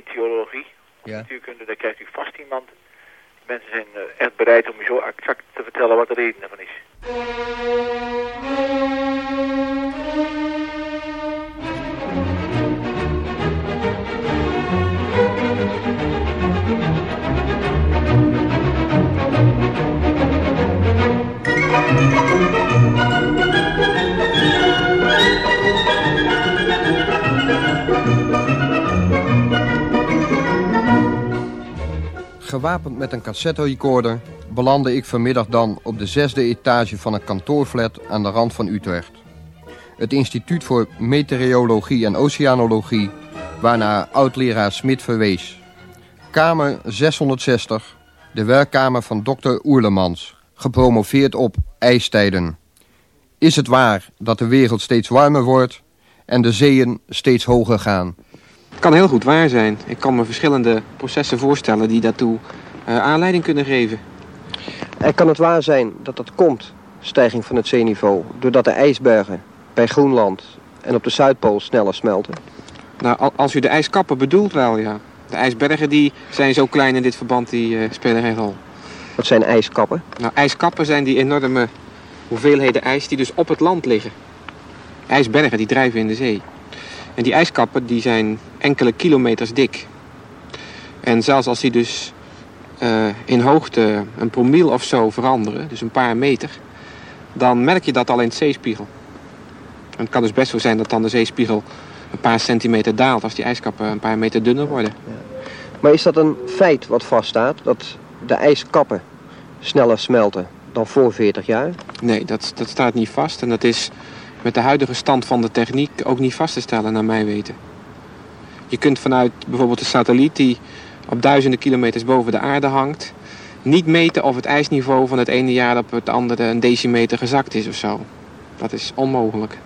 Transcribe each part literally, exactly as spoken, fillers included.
meteorologie, ja. natuurkunde, daar krijgt u vast iemand. Die mensen zijn uh, echt bereid om u zo exact te vertellen wat de reden daarvan is. Gewapend met een cassette-recorder belandde ik vanmiddag dan op de zesde etage van een kantoorflat aan de rand van Utrecht. Het Instituut voor Meteorologie en Oceanologie, waarnaar oud-leraar Smit verwees. Kamer zeshonderdzestig, de werkkamer van dokter Oerlemans, gepromoveerd op ijstijden. Is het waar dat de wereld steeds warmer wordt en de zeeën steeds hoger gaan? Het kan heel goed waar zijn. Ik kan me verschillende processen voorstellen die daartoe uh, aanleiding kunnen geven. En kan het waar zijn dat dat komt, stijging van het zeeniveau, doordat de ijsbergen bij Groenland en op de Zuidpool sneller smelten? Nou, als u de ijskappen bedoelt wel, ja. De ijsbergen die zijn zo klein in dit verband, die uh, spelen geen rol. Wat zijn ijskappen? Nou, ijskappen zijn die enorme hoeveelheden ijs die dus op het land liggen. Ijsbergen die drijven in de zee. En die ijskappen die zijn enkele kilometers dik. En zelfs als die dus uh, in hoogte een promiel of zo veranderen, dus een paar meter, dan merk je dat al in het zeespiegel. En het kan dus best zo zijn dat dan de zeespiegel een paar centimeter daalt als die ijskappen een paar meter dunner worden. Ja. Maar is dat een feit wat vaststaat, dat de ijskappen sneller smelten dan voor veertig jaar? Nee, dat, dat staat niet vast en dat is met de huidige stand van de techniek ook niet vast te stellen, naar mijn weten. Je kunt vanuit bijvoorbeeld een satelliet die op duizenden kilometers boven de aarde hangt, niet meten of het ijsniveau van het ene jaar op het andere een decimeter gezakt is of zo. Dat is onmogelijk.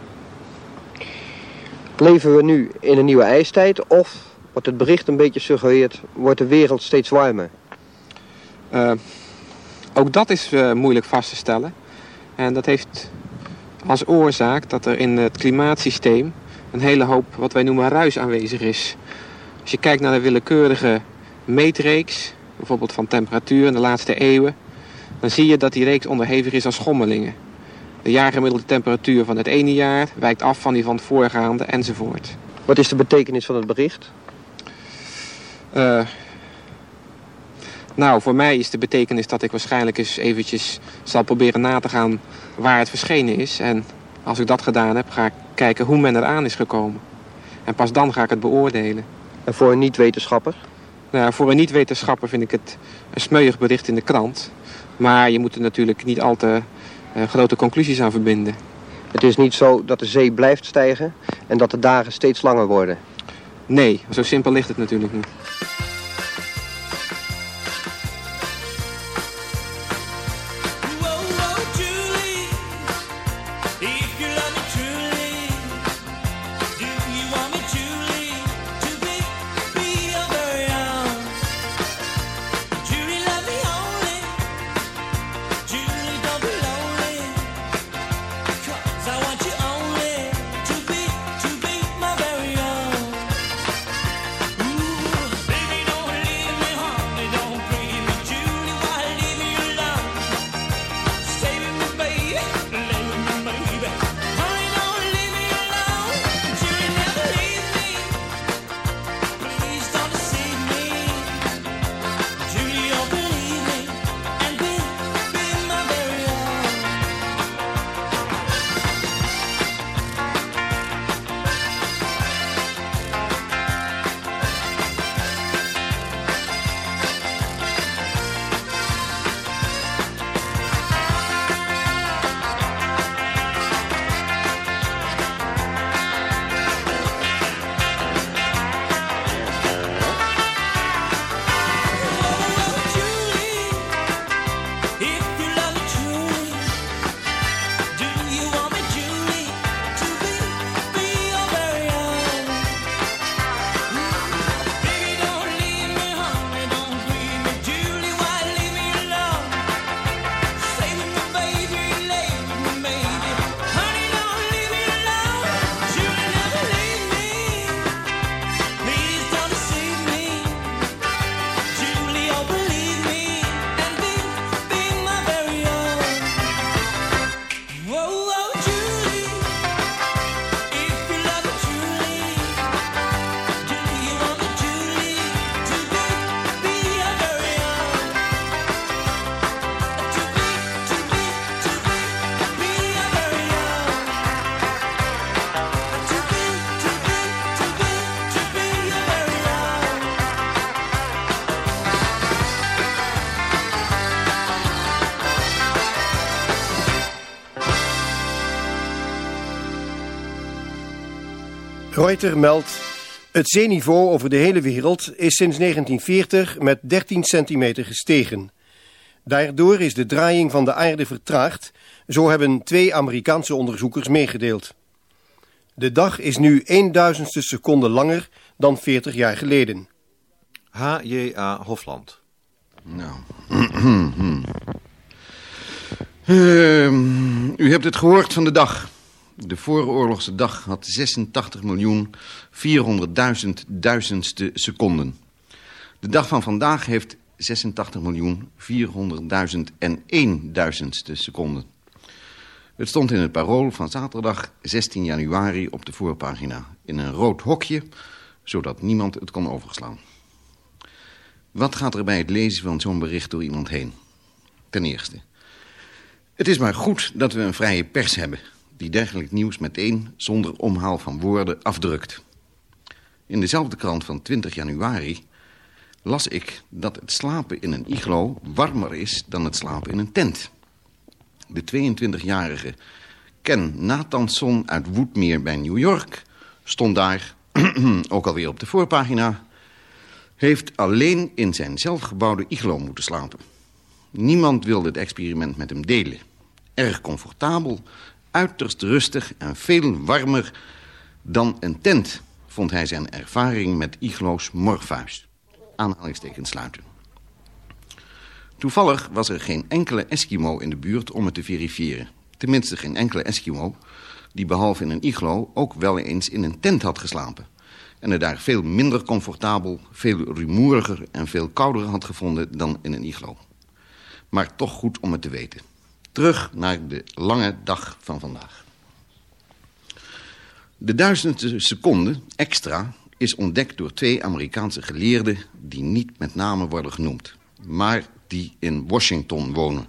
Leven we nu in een nieuwe ijstijd of, wat het bericht een beetje suggereert, wordt de wereld steeds warmer? Uh, ook dat is uh, moeilijk vast te stellen. En dat heeft als oorzaak dat er in het klimaatsysteem een hele hoop wat wij noemen ruis aanwezig is. Als je kijkt naar de willekeurige meetreeks, bijvoorbeeld van temperatuur in de laatste eeuwen, dan zie je dat die reeks onderhevig is aan schommelingen. De jaargemiddelde temperatuur van het ene jaar wijkt af van die van het voorgaande enzovoort. Wat is de betekenis van het bericht? Uh, nou, voor mij is de betekenis dat ik waarschijnlijk eens eventjes zal proberen na te gaan waar het verschenen is. En als ik dat gedaan heb, ga ik kijken hoe men eraan is gekomen. En pas dan ga ik het beoordelen. En voor een niet-wetenschapper? Nou, voor een niet-wetenschapper vind ik het een smeuig bericht in de krant. Maar je moet er natuurlijk niet al te uh, grote conclusies aan verbinden. Het is niet zo dat de zee blijft stijgen en dat de dagen steeds langer worden? Nee, zo simpel ligt het natuurlijk niet. Baby, Reuters meldt: het zeeniveau over de hele wereld is sinds negentien veertig met dertien centimeter gestegen. Daardoor is de draaiing van de aarde vertraagd, zo hebben twee Amerikaanse onderzoekers meegedeeld. De dag is nu een duizendste seconde langer dan veertig jaar geleden. H J A Hofland. Nou. uh, u hebt het gehoord van de dag. De vooroorlogse dag had zesentachtig miljoen vierhonderdduizend duizendste seconden. De dag van vandaag heeft zesentachtig miljoen vierhonderdduizend en één duizendste seconden. Het stond in het Parool van zaterdag zestien januari op de voorpagina. In een rood hokje, zodat niemand het kon overslaan. Wat gaat er bij het lezen van zo'n bericht door iemand heen? Ten eerste, het is maar goed dat we een vrije pers hebben die dergelijk nieuws meteen zonder omhaal van woorden afdrukt. In dezelfde krant van twintig januari las ik dat het slapen in een iglo warmer is dan het slapen in een tent. De tweeëntwintigjarige Ken Nathanson uit Woodmere bij New York stond daar, ook alweer op de voorpagina, heeft alleen in zijn zelfgebouwde iglo moeten slapen. Niemand wilde het experiment met hem delen. Erg comfortabel, uiterst rustig en veel warmer dan een tent, vond hij zijn ervaring met iglo's morfuis. Aanhalingstekens sluiten. Toevallig was er geen enkele Eskimo in de buurt om het te verifiëren. Tenminste geen enkele Eskimo die behalve in een iglo ook wel eens in een tent had geslapen. En het daar veel minder comfortabel, veel rumoeriger en veel kouder had gevonden dan in een iglo. Maar toch goed om het te weten. Terug naar de lange dag van vandaag. De duizendste seconde extra is ontdekt door twee Amerikaanse geleerden die niet met name worden genoemd, maar die in Washington wonen.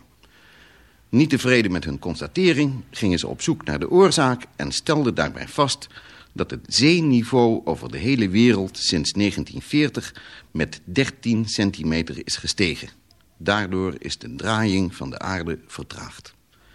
Niet tevreden met hun constatering gingen ze op zoek naar de oorzaak en stelden daarbij vast dat het zeeniveau over de hele wereld sinds negentien veertig met dertien centimeter is gestegen. Daardoor is de draaiing van de aarde vertraagd.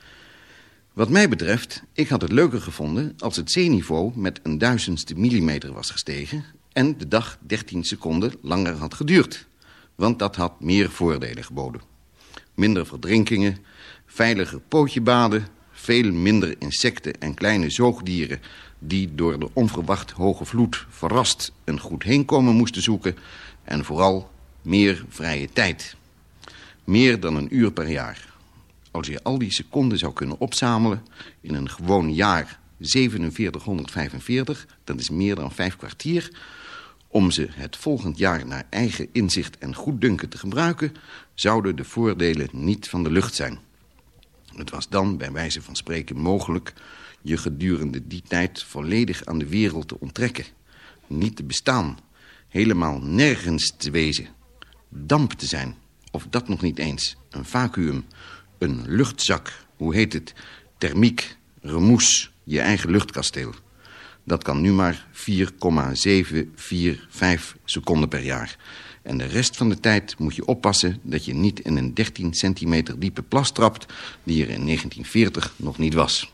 Wat mij betreft, ik had het leuker gevonden als het zeeniveau met een duizendste millimeter was gestegen en de dag dertien seconden langer had geduurd. Want dat had meer voordelen geboden. Minder verdrinkingen, veiliger pootjebaden, veel minder insecten en kleine zoogdieren die door de onverwacht hoge vloed verrast een goed heenkomen moesten zoeken en vooral meer vrije tijd. Meer dan een uur per jaar. Als je al die seconden zou kunnen opzamelen in een gewoon jaar zevenenveertighonderdvijfenveertig, dat is meer dan vijf kwartier, om ze het volgend jaar naar eigen inzicht en goeddunken te gebruiken, zouden de voordelen niet van de lucht zijn. Het was dan bij wijze van spreken mogelijk je gedurende die tijd volledig aan de wereld te onttrekken. Niet te bestaan, helemaal nergens te wezen, damp te zijn, of dat nog niet eens, een vacuüm, een luchtzak, hoe heet het, thermiek, remoes, je eigen luchtkasteel. Dat kan nu maar vier komma zeven vier vijf seconden per jaar. En de rest van de tijd moet je oppassen dat je niet in een dertien centimeter diepe plas trapt die er in negentien veertig nog niet was.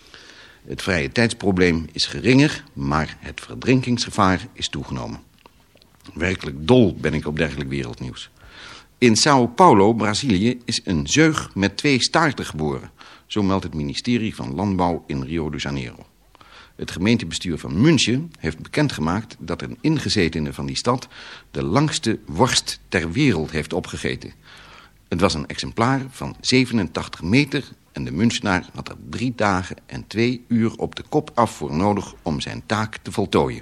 Het vrije tijdsprobleem is geringer, maar het verdrinkingsgevaar is toegenomen. Werkelijk dol ben ik op dergelijk wereldnieuws. In Sao Paulo, Brazilië, is een zeug met twee staarten geboren. Zo meldt het ministerie van Landbouw in Rio de Janeiro. Het gemeentebestuur van München heeft bekendgemaakt dat een ingezetene van die stad de langste worst ter wereld heeft opgegeten. Het was een exemplaar van zevenentachtig meter en de Münchenaar had er drie dagen en twee uur op de kop af voor nodig om zijn taak te voltooien.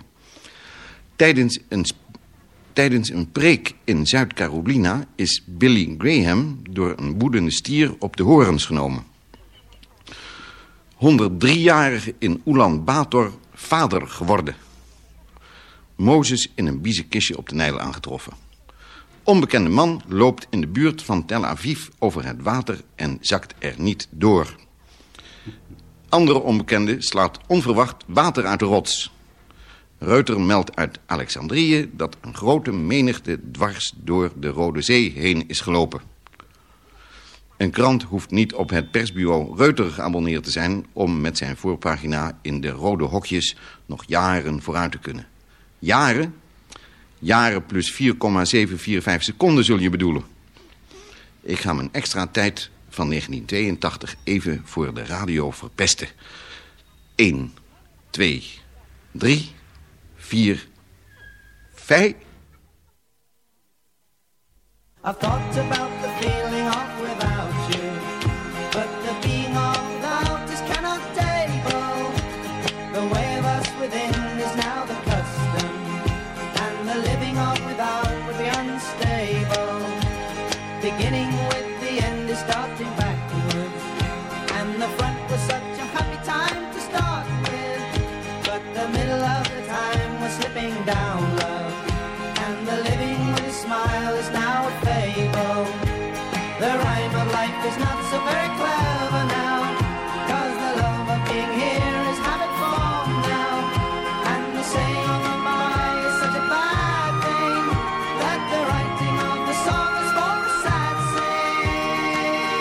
Tijdens een, tijdens een preek in Zuid-Carolina is Billy Graham door een woedende stier op de horens genomen. honderddriejarige in Ulaanbaatar vader geworden. Mozes in een biezenkistje op de Nijl aangetroffen. Onbekende man loopt in de buurt van Tel Aviv over het water en zakt er niet door. Andere onbekende slaat onverwacht water uit de rots. Reuter meldt uit Alexandrië dat een grote menigte dwars door de Rode Zee heen is gelopen. Een krant hoeft niet op het persbureau Reuter geabonneerd te zijn om met zijn voorpagina in de rode hokjes nog jaren vooruit te kunnen. Jaren? Jaren plus vier komma zeven vier vijf seconden zul je bedoelen. Ik ga mijn extra tijd van negentien tweeëntachtig even voor de radio verpesten. één, twee, drie, vier, vijf... I've thought about the feeling of without you, but the being of without is cannot table. The way of us within is now the custom, and the living of without would be unstable. Beginning with the end is starting backwards, and the front was such a happy time to start with, but the middle of the time was slipping down low, and the living with a smile is now a fable. The rhyme of life is not so very clever now, cause the love of being here is habit formed now, and the saying on the by is such a bad thing, that the writing of the song is for a sad sing.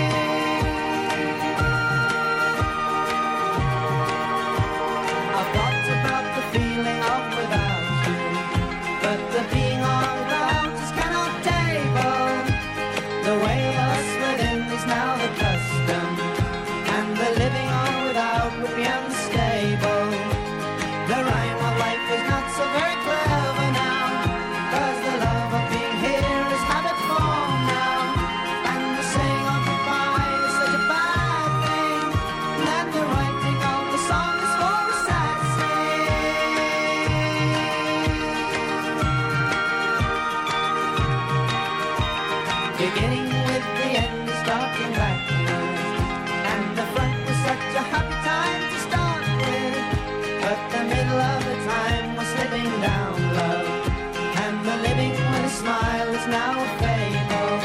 I've thought about the feeling of without you, but the being of without is cannot table. The way of us within is now the custom, and the living on without would be unstable. The rhyme of life is not so very clever now, cause the love of being here is habit formed now, and the saying of goodbye is such a bad thing, that the writing of the song is for a sad sing. Beginning with the end is starting backwards, and the front was such a happy time to start with, but the middle of the time was slipping down low, and the living with a smile is now a fable.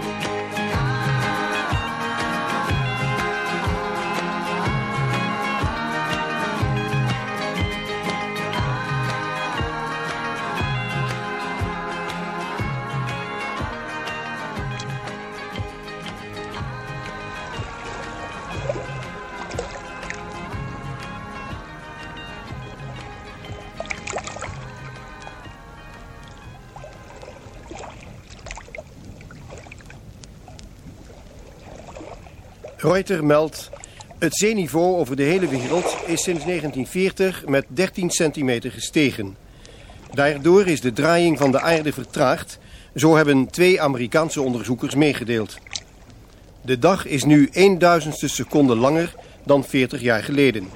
Reuter meldt: het zeeniveau over de hele wereld is sinds negentien veertig met dertien centimeter gestegen. Daardoor is de draaiing van de aarde vertraagd, zo hebben twee Amerikaanse onderzoekers meegedeeld. De dag is nu een duizendste seconde langer dan veertig jaar geleden.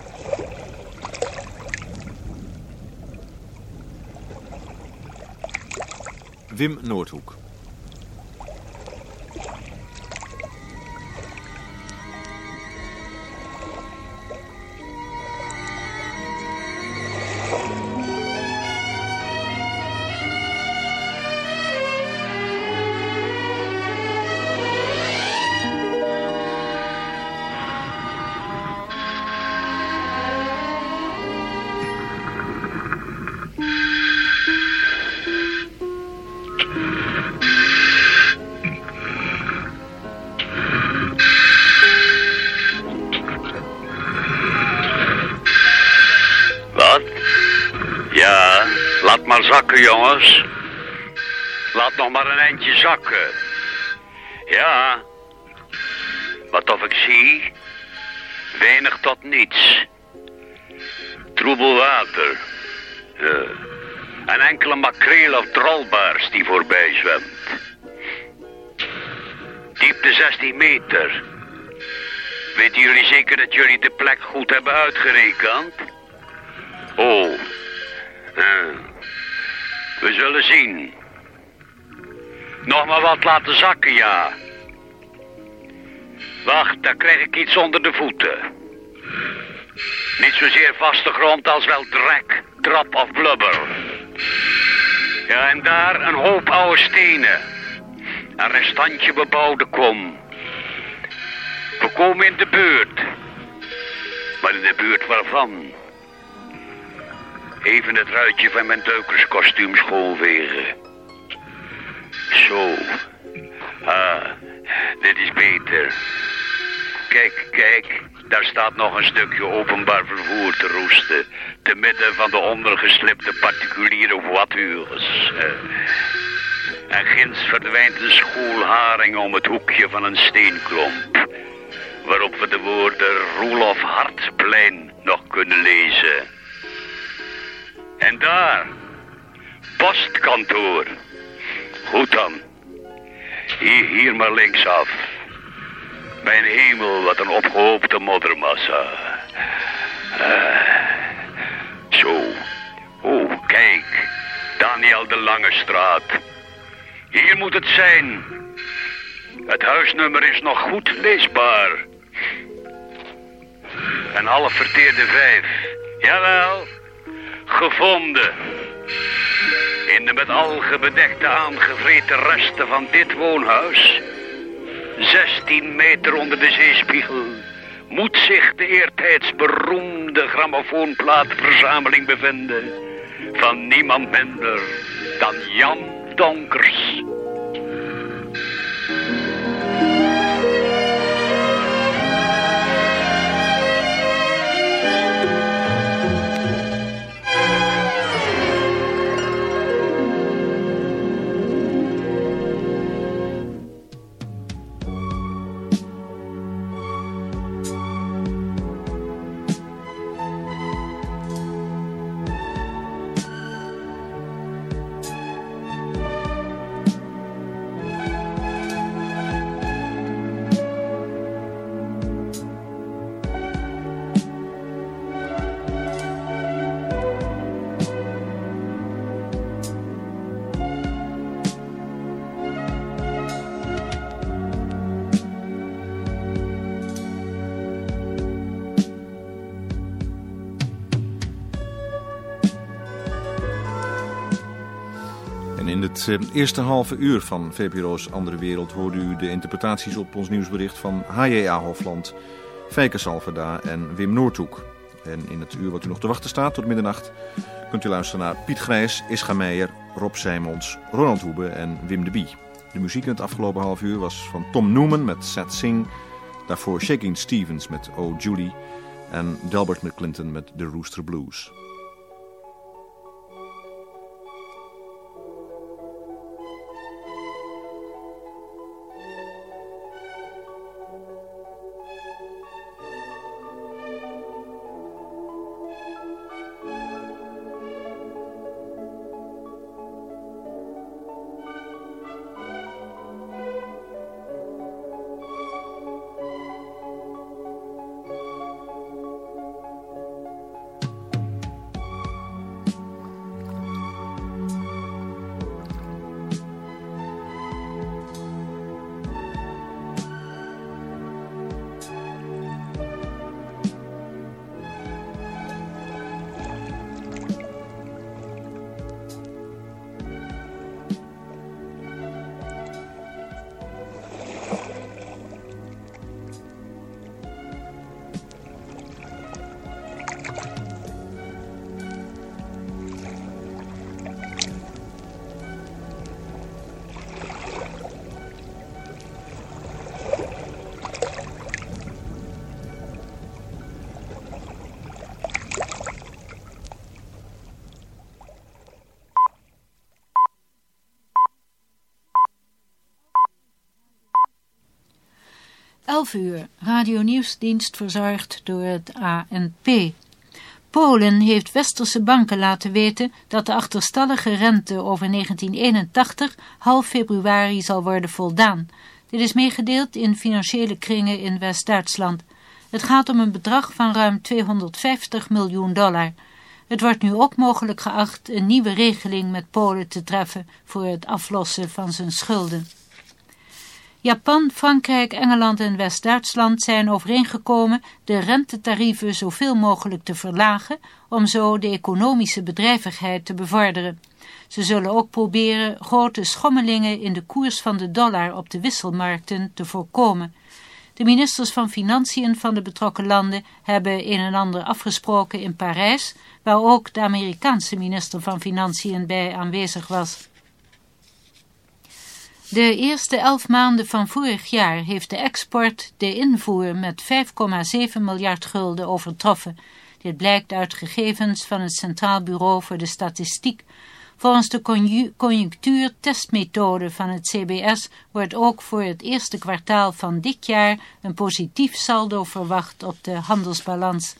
Wim Noordhoek. Zakken, jongens. Laat nog maar een eindje zakken. Ja. Wat of ik zie? Weinig tot niets. Troebel water. Ja. Een enkele makreel of drolbaars die voorbij zwemt. Diepte zestien meter. Weten jullie zeker dat jullie de plek goed hebben uitgerekend? Oh. Ja. We zullen zien. Nog maar wat laten zakken, ja. Wacht, daar krijg ik iets onder de voeten. Niet zozeer vaste grond als wel drek, trap of blubber. Ja, en daar een hoop oude stenen. Een restantje bebouwde kom. We komen in de buurt. Maar in de buurt waarvan? Even het ruitje van mijn duikerskostuum schoonvegen. Zo. Ah, Dit is beter. Kijk, kijk, daar staat nog een stukje openbaar vervoer te roesten, te midden van de ondergeslipte particuliere voitures. En ginds verdwijnt een schoolharing om het hoekje van een steenklomp, waarop we de woorden Roelof Hartplein nog kunnen lezen. En daar, postkantoor. Goed dan. Hier, hier maar linksaf. Mijn hemel, wat een opgehoopte moddermassa. Uh, zo. Oh, kijk. Daniel de Lange Straat. Hier moet het zijn. Het huisnummer is nog goed leesbaar. Een half verteerde vijf. Jawel. Gevonden. In de met algen bedekte aangevreten resten van dit woonhuis, zestien meter onder de zeespiegel, moet zich de eertijds beroemde grammofoonplaatverzameling bevinden van niemand minder dan Jan Donkers. In het uh, eerste halve uur van V P R O's Andere Wereld hoorde u de interpretaties op ons nieuwsbericht van H J A Hofland, Feike Salverda en Wim Noordhoek. En in het uur wat u nog te wachten staat tot middernacht kunt u luisteren naar Piet Grijs, Ischa Meijer, Rob Sijmons, Ronald Hoebe en Wim de Bie. De muziek in het afgelopen half uur was van Tom Newman met Sad Sing, daarvoor Shaking Stevens met Oh Julie en Delbert McClinton met The Rooster Blues. elf uur, radionieuwsdienst verzorgd door het A N P. Polen heeft westerse banken laten weten dat de achterstallige rente over negentien eenentachtig half februari zal worden voldaan. Dit is meegedeeld in financiële kringen in West-Duitsland. Het gaat om een bedrag van ruim tweehonderdvijftig miljoen dollar. Het wordt nu ook mogelijk geacht een nieuwe regeling met Polen te treffen voor het aflossen van zijn schulden. Japan, Frankrijk, Engeland en West-Duitsland zijn overeengekomen de rentetarieven zoveel mogelijk te verlagen om zo de economische bedrijvigheid te bevorderen. Ze zullen ook proberen grote schommelingen in de koers van de dollar op de wisselmarkten te voorkomen. De ministers van Financiën van de betrokken landen hebben een en ander afgesproken in Parijs, waar ook de Amerikaanse minister van Financiën bij aanwezig was. De eerste elf maanden van vorig jaar heeft de export de invoer met vijf komma zeven miljard gulden overtroffen. Dit blijkt uit gegevens van het Centraal Bureau voor de Statistiek. Volgens de conju- conjunctuurtestmethode van het C B S wordt ook voor het eerste kwartaal van dit jaar een positief saldo verwacht op de handelsbalans.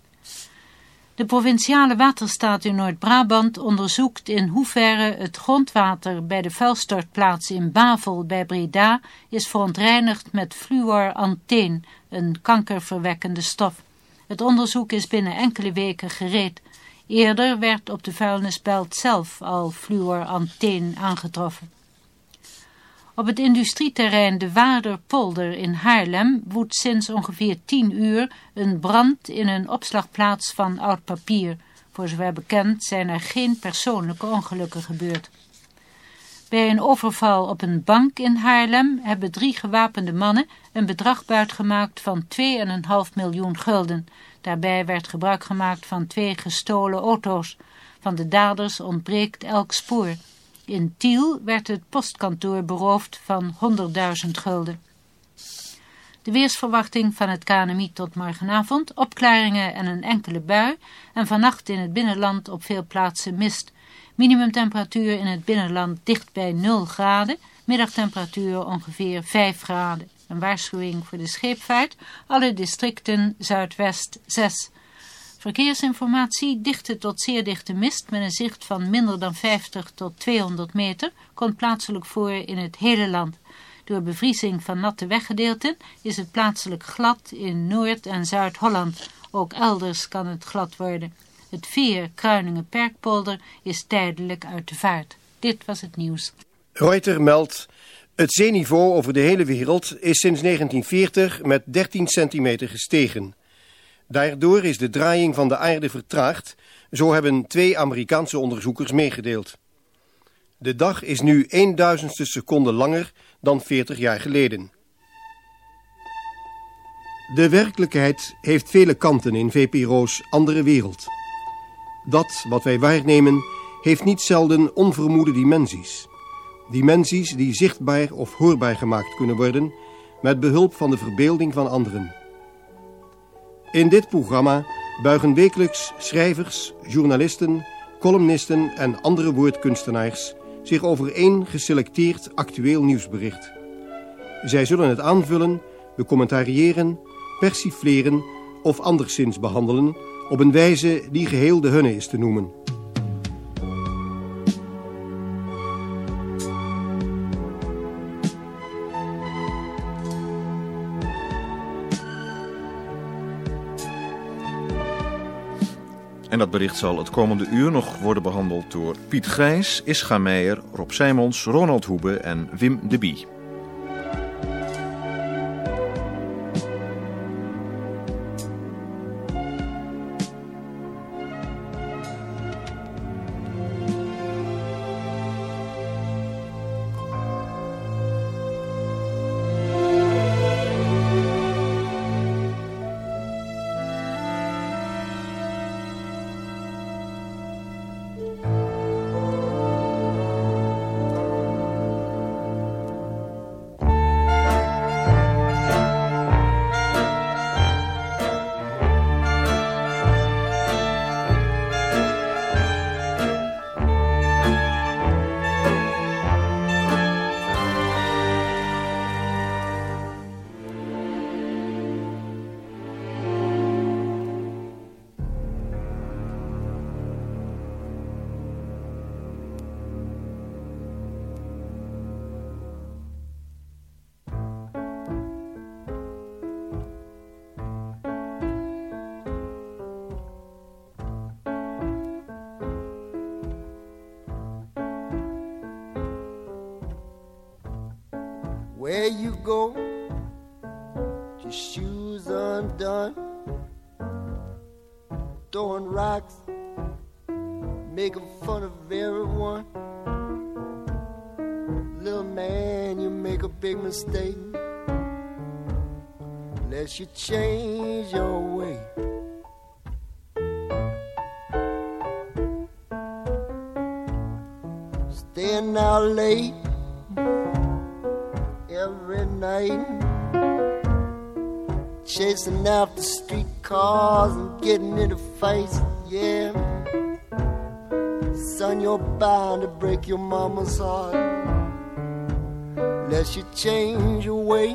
De provinciale waterstaat in Noord-Brabant onderzoekt in hoeverre het grondwater bij de vuilstortplaats in Bavel bij Breda is verontreinigd met fluoranteen, een kankerverwekkende stof. Het onderzoek is binnen enkele weken gereed. Eerder werd op de vuilnisbelt zelf al fluoranteen aangetroffen. Op het industrieterrein de Waarderpolder in Haarlem woedt sinds ongeveer tien uur een brand in een opslagplaats van oud papier. Voor zover bekend zijn er geen persoonlijke ongelukken gebeurd. Bij een overval op een bank in Haarlem hebben drie gewapende mannen een bedrag buitgemaakt van twee komma vijf miljoen gulden. Daarbij werd gebruik gemaakt van twee gestolen auto's. Van de daders ontbreekt elk spoor. In Tiel werd het postkantoor beroofd van honderdduizend gulden. De weersverwachting van het K N M I tot morgenavond, opklaringen en een enkele bui en vannacht in het binnenland op veel plaatsen mist. Minimumtemperatuur in het binnenland dicht bij nul graden, middagtemperatuur ongeveer vijf graden. Een waarschuwing voor de scheepvaart, alle districten zuidwest zes. Verkeersinformatie, dichte tot zeer dichte mist met een zicht van minder dan vijftig tot tweehonderd meter, komt plaatselijk voor in het hele land. Door bevriezing van natte weggedeelten is het plaatselijk glad in Noord- en Zuid-Holland. Ook elders kan het glad worden. Het veer Kruiningen-Perkpolder is tijdelijk uit de vaart. Dit was het nieuws. Reuters meldt: het zeeniveau over de hele wereld is sinds negentien veertig met dertien centimeter gestegen. Daardoor is de draaiing van de aarde vertraagd, zo hebben twee Amerikaanse onderzoekers meegedeeld. De dag is nu een duizendste seconde langer dan veertig jaar geleden. De werkelijkheid heeft vele kanten in V P R O's Andere Wereld. Dat wat wij waarnemen heeft niet zelden onvermoede dimensies. Dimensies die zichtbaar of hoorbaar gemaakt kunnen worden met behulp van de verbeelding van anderen. In dit programma buigen wekelijks schrijvers, journalisten, columnisten en andere woordkunstenaars zich over één geselecteerd actueel nieuwsbericht. Zij zullen het aanvullen, becommentariëren, persifleren of anderszins behandelen op een wijze die geheel de hunne is te noemen. En dat bericht zal het komende uur nog worden behandeld door Piet Grijs, Ischa Meijer, Rob Sijmons, Ronald Hoebe en Wim de Bie. Where you go, your shoes undone, throwing rocks, making fun of everyone. Little man, you make a big mistake, unless you change your way. Staying out late, every night, chasing after streetcars and getting into fights, yeah. Son, you're bound to break your mama's heart unless you change your way.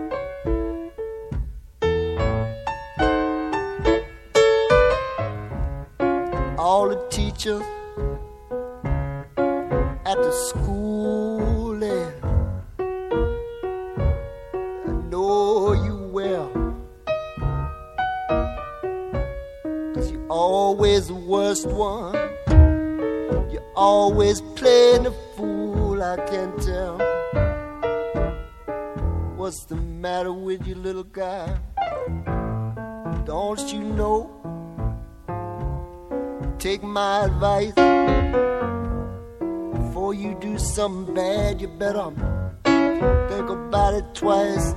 All the teachers at the school there, I know you well, 'cause you're always the worst one. You always playing the fool, I can tell. What's the matter with you, little guy? Don't you know? Take my advice. Before you do something bad, you better think about it twice.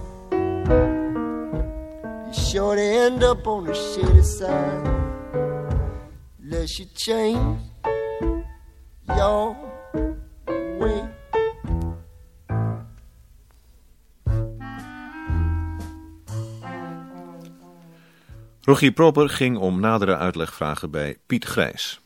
You're sure to end up on the shady side unless you change your way. Rogier Proper ging om nadere uitleg vragen bij Piet Grijs.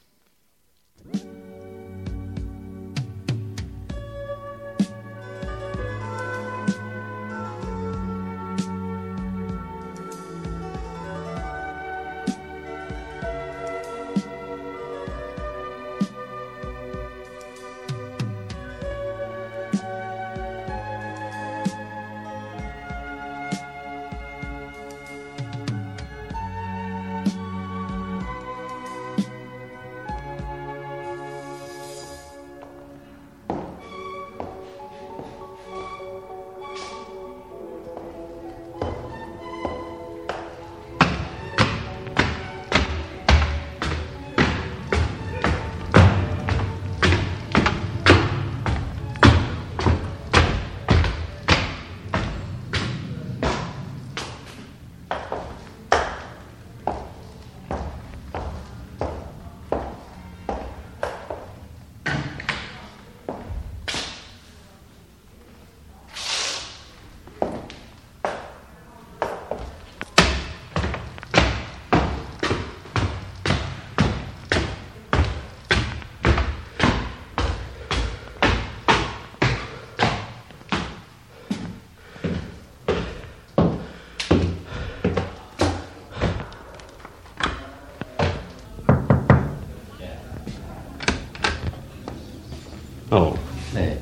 Oh. Nee.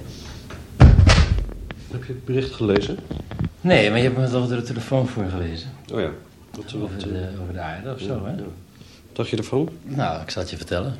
Heb je het bericht gelezen? Nee, maar je hebt me toch door de telefoon voor gelezen. Oh ja. Wat, over, wat, de, over de aarde of ja, zo, hè? Ja. Wat dacht je ervan? Nou, ik zal het je vertellen.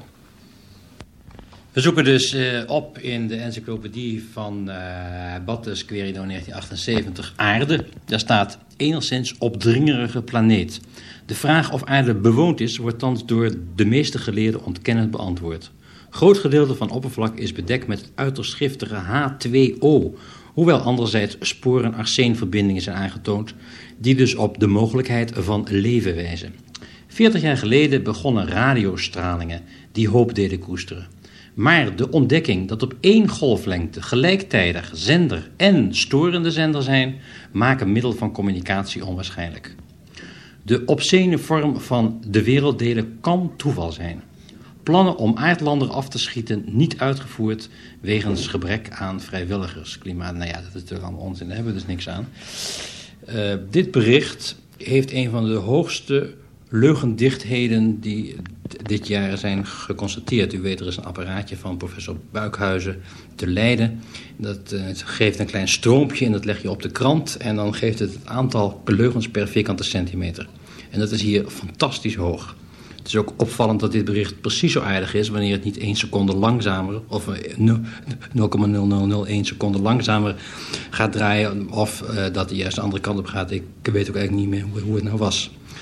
We zoeken dus uh, op in de encyclopedie van uh, Battes Querido negentien achtenzeventig aarde. Daar staat enigszins opdringerige planeet. De vraag of aarde bewoond is, wordt thans door de meeste geleerden ontkennend beantwoord. Groot gedeelte van oppervlak is bedekt met het uiterst giftige H twee O, hoewel anderzijds sporen arseenverbindingen zijn aangetoond, die dus op de mogelijkheid van leven wijzen. Veertig jaar geleden begonnen radiostralingen die hoop deden koesteren. Maar de ontdekking dat op één golflengte gelijktijdig zender en storende zender zijn, maken middel van communicatie onwaarschijnlijk. De obscene vorm van de werelddelen kan toeval zijn. Plannen om aardlander af te schieten niet uitgevoerd wegens gebrek aan vrijwilligers. Klimaat, nou ja, dat is natuurlijk allemaal onzin, daar hebben we dus niks aan. Uh, dit bericht heeft een van de hoogste leugendichtheden die dit jaar zijn geconstateerd. U weet, er is een apparaatje van professor Buikhuizen te Leiden. Dat uh, geeft een klein stroompje en dat leg je op de krant en dan geeft het het aantal leugens per vierkante centimeter. En dat is hier fantastisch hoog. Het is ook opvallend dat dit bericht precies zo aardig is wanneer het niet één seconde langzamer of nul komma nul nul nul één seconde langzamer gaat draaien of uh, dat hij juist de andere kant op gaat. Ik weet ook eigenlijk niet meer hoe, hoe het nou was.